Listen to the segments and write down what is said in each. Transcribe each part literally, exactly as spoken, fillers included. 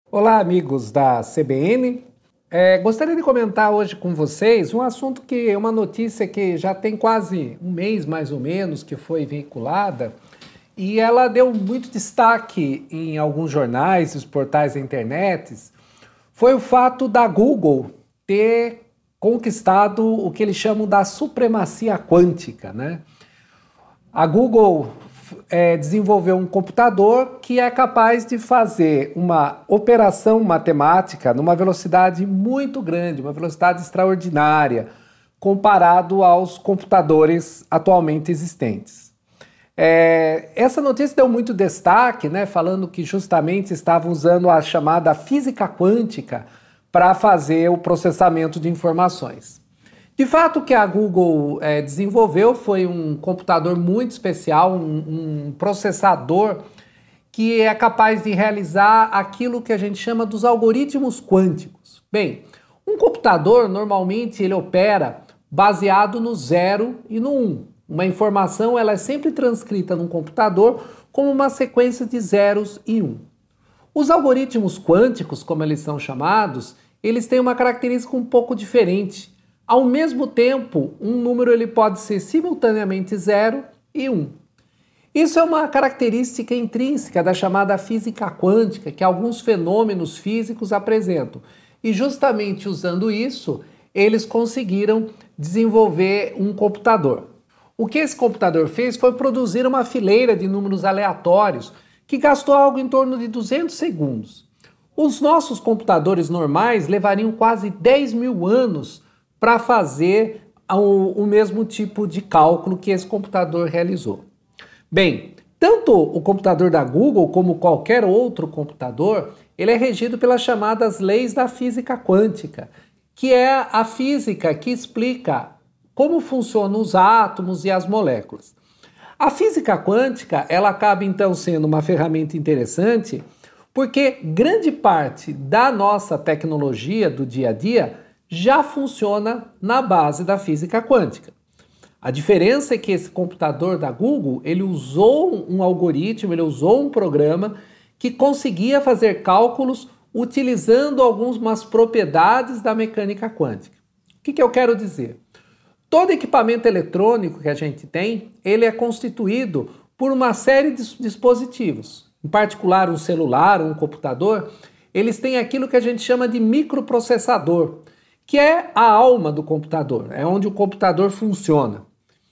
Olá, amigos da C B N. É, gostaria de comentar hoje com vocês um assunto que é uma notícia que já tem quase um mês, mais ou menos, que foi veiculada e ela deu muito destaque em alguns jornais, os portais da internet. Foi o fato da Google ter conquistado o que eles chamam da supremacia quântica, né? A Google é, desenvolveu um computador que é capaz de fazer uma operação matemática numa velocidade muito grande, uma velocidade extraordinária, comparado aos computadores atualmente existentes. É, essa notícia deu muito destaque, né, falando que justamente estavam usando a chamada física quântica para fazer o processamento de informações. De fato, o que a Google é, desenvolveu foi um computador muito especial, um, um processador que é capaz de realizar aquilo que a gente chama dos algoritmos quânticos. Bem, um computador normalmente ele opera baseado no zero e no um. Uma informação ela é sempre transcrita num computador como uma sequência de zeros e um. Os algoritmos quânticos, como eles são chamados, eles têm uma característica um pouco diferente. Ao mesmo tempo, um número ele pode ser simultaneamente zero e um. Isso é uma característica intrínseca da chamada física quântica que alguns fenômenos físicos apresentam. E justamente usando isso, eles conseguiram desenvolver um computador. O que esse computador fez foi produzir uma fileira de números aleatórios que gastou algo em torno de duzentos segundos. Os nossos computadores normais levariam quase dez mil anos para fazer o, o mesmo tipo de cálculo que esse computador realizou. Bem, tanto o computador da Google como qualquer outro computador, ele é regido pelas chamadas leis da física quântica, que é a física que explica como funcionam os átomos e as moléculas. A física quântica, ela acaba então sendo uma ferramenta interessante, porque grande parte da nossa tecnologia do dia a dia já funciona na base da física quântica. A diferença é que esse computador da Google, ele usou um algoritmo, ele usou um programa que conseguia fazer cálculos utilizando algumas propriedades da mecânica quântica. O que que eu quero dizer? Todo equipamento eletrônico que a gente tem, ele é constituído por uma série de dispositivos. Em particular, um celular, um computador, eles têm aquilo que a gente chama de microprocessador, que é a alma do computador, é onde o computador funciona.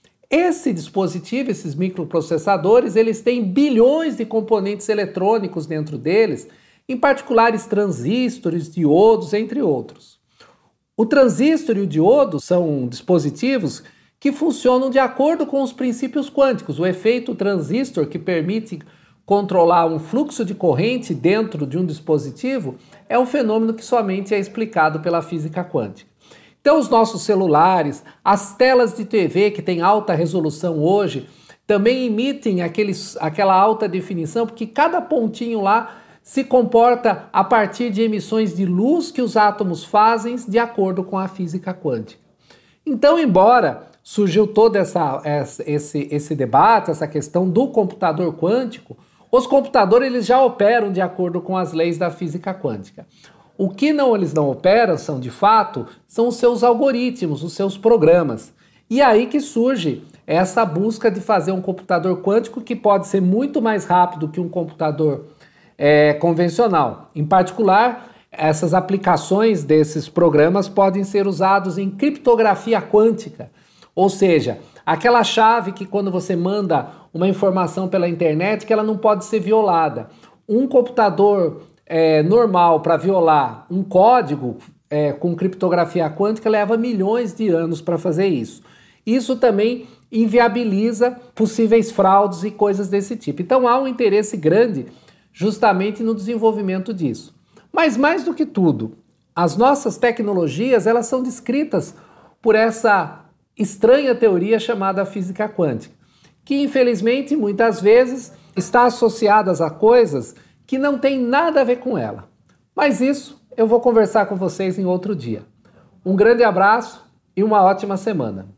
Esse dispositivo, esses microprocessadores, eles têm bilhões de componentes eletrônicos dentro deles, em particulares transistores, diodos, entre outros. O transistor e o diodo são dispositivos que funcionam de acordo com os princípios quânticos. O efeito transistor, que permite controlar um fluxo de corrente dentro de um dispositivo, é um fenômeno que somente é explicado pela física quântica. Então, os nossos celulares, as telas de T V que têm alta resolução hoje, também emitem aqueles, aquela alta definição, porque cada pontinho lá se comporta a partir de emissões de luz que os átomos fazem de acordo com a física quântica. Então, embora surgiu todo essa, esse, esse debate, essa questão do computador quântico, os computadores eles já operam de acordo com as leis da física quântica. O que não eles não operam, são de fato, são os seus algoritmos, os seus programas. E aí que surge essa busca de fazer um computador quântico que pode ser muito mais rápido que um computador é, convencional. Em particular, essas aplicações desses programas podem ser usados em criptografia quântica, ou seja, aquela chave que quando você manda uma informação pela internet que ela não pode ser violada. Um computador é, normal para violar um código é, com criptografia quântica leva milhões de anos para fazer isso. Isso também inviabiliza possíveis fraudes e coisas desse tipo. Então há um interesse grande justamente no desenvolvimento disso. Mas mais do que tudo, as nossas tecnologias elas são descritas por essa estranha teoria chamada física quântica, que infelizmente muitas vezes está associada a coisas que não têm nada a ver com ela. Mas isso eu vou conversar com vocês em outro dia. Um grande abraço e uma ótima semana.